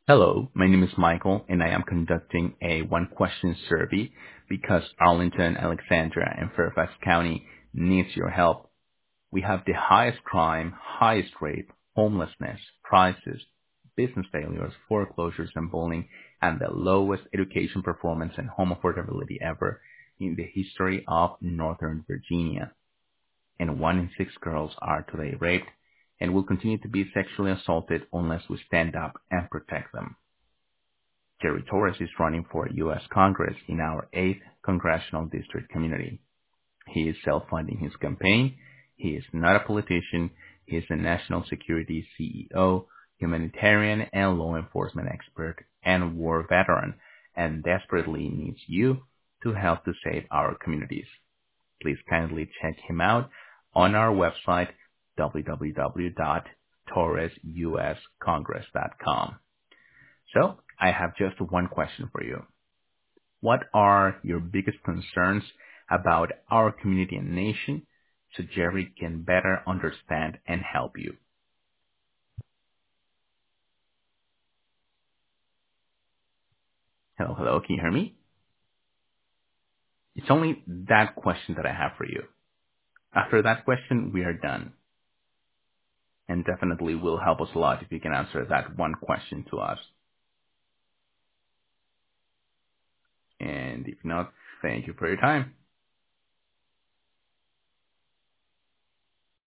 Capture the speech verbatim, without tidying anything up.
Hello, my name is Michael, and I am conducting a one-question survey because Arlington, Alexandria, and Fairfax County needs your help. We have the highest crime, highest rape, homelessness, prices, business failures, foreclosures, and bullying, and the lowest education performance and home affordability ever in the history of Northern Virginia. And one in six girls are today raped and will continue to be sexually assaulted unless we stand up and protect them. Jerry Torres is running for U S Congress in our eighth Congressional District community. He is self-funding his campaign. He is not a politician. He is a national security C E O, humanitarian and law enforcement expert, and war veteran, and desperately needs you to help to save our communities. Please kindly check him out on our website, w w w dot torres u s congress dot com. So, I have just one question for you. What are your biggest concerns about our community and nation so Jerry can better understand and help you? Hello, hello, can you hear me? It's only that question that I have for you. After that question, we are done. And definitely will help us a lot if you can answer that one question to us. And if not, thank you for your time.